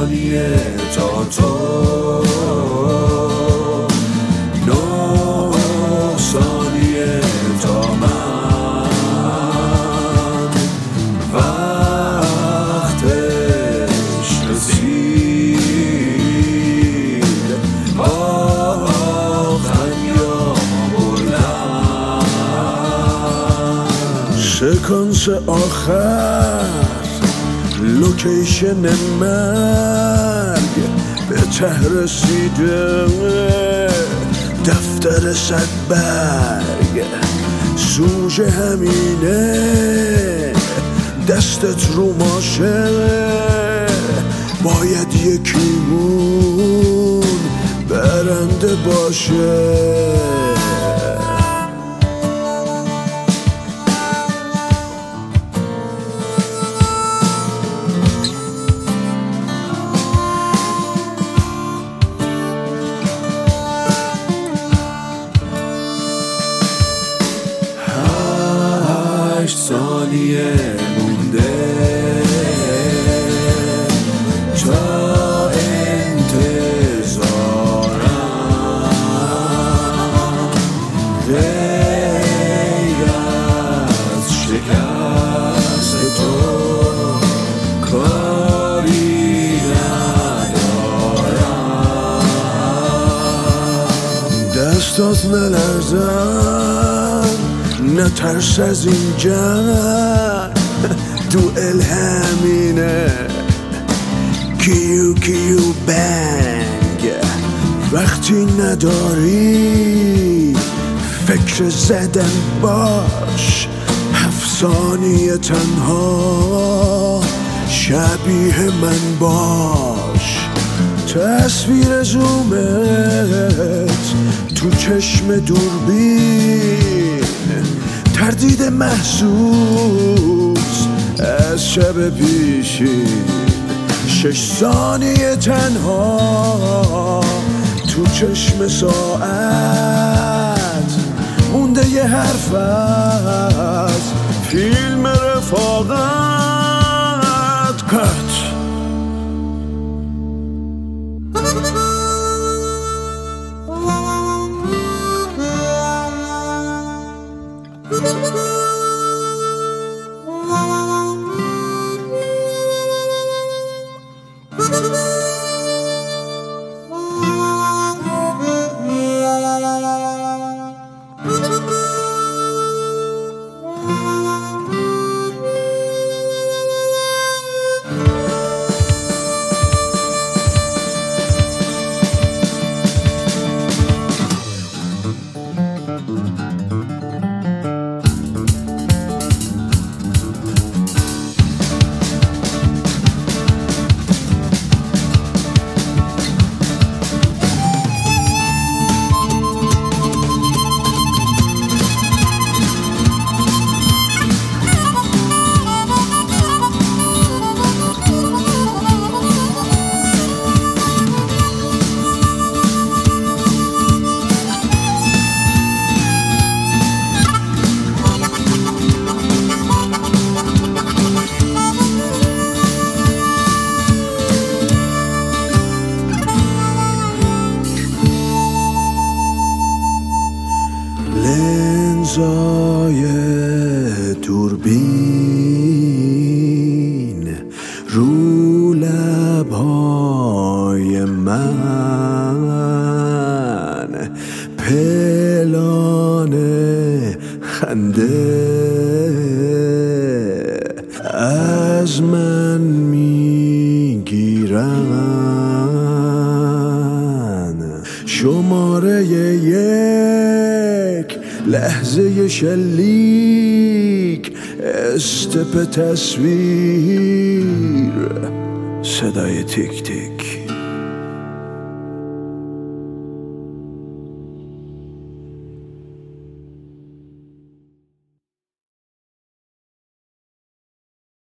ثانیه تا تو، 9 ثانیه تا من، وقتش رسید، باختن یا بردن. سکانس آخر، لوکیشن مرگ به ته رسیده، دفتر 100 برگ سوژه همینه، دستت رو ماشه، باید یکیمون برنده باشه. ثانیه مونده تا انتظارم، غیر از شکست تو کاری ندارم. دستات نلرزن، نترس از این جنگ، دوئل همینه، کیو بنگ. وقتی نداری فکر زدن باش، 7 ثانیه تنها شبیه من باش. تصویر زومت تو چشم دوربین، تردید محسوس از شب پیشین. 6 ثانیه تنها تو چشم ساعت، مونده یه حرف از فیلم رفاقت. کات لنزای دوربین رو لبهای من، پلان خنده از من میگیرن. شماره 1 لحظه شلیک، استپ تصویر، صدای تیک تیک.